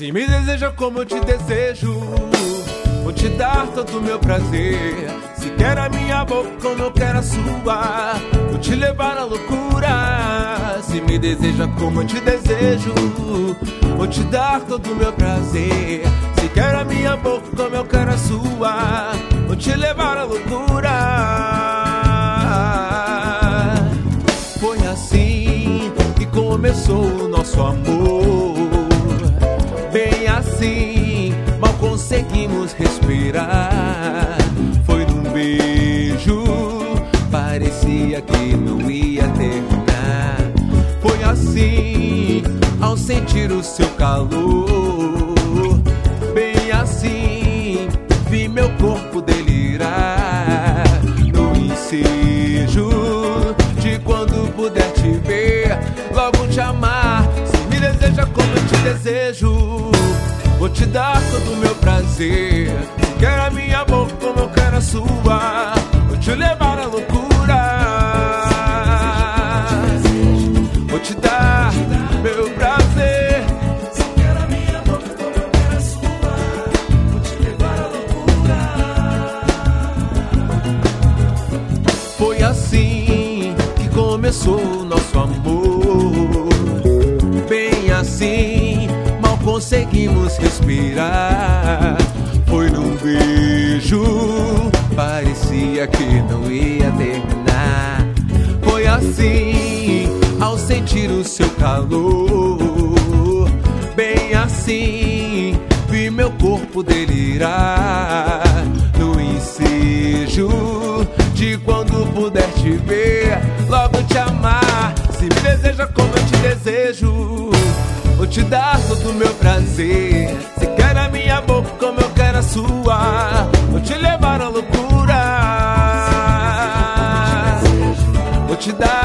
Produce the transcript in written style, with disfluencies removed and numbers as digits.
Se me deseja como eu te desejo, vou te dar todo o meu prazer. Se quer a minha boca como eu quero a sua, vou te levar à loucura. Se me deseja como eu te desejo, vou te dar todo o meu prazer. Se quer a minha boca como eu quero a sua, vou te levar à loucura. Foi assim que começou o nosso amor. Bem assim, mal conseguimos respirar. Foi num beijo, parecia que não ia terminar. Foi assim, ao sentir o seu calor. Bem assim, vi meu corpo delirar. No ensejo de quando puder te ver, logo te amar. Se me deseja como eu te desejo, vou te dar todo o meu prazer. Se quer a minha boca como eu quero a sua, vou te levar à loucura. Vou te dar meu prazer. Se quer a minha boca como eu quero a sua, vou te levar à loucura. Foi assim que começou o nosso amor. Bem assim, mal conseguimos respirar. Foi num beijo, parecia que não ia terminar. Foi assim, ao sentir o seu calor. Bem assim, vi meu corpo delirar. No ensejo de quando puder te ver, logo te amar. Se me deseja como eu te desejo, vou te dar todo o meu prazer. Se quer a minha boca como eu quero a sua, vou te levar à loucura. Vou te dar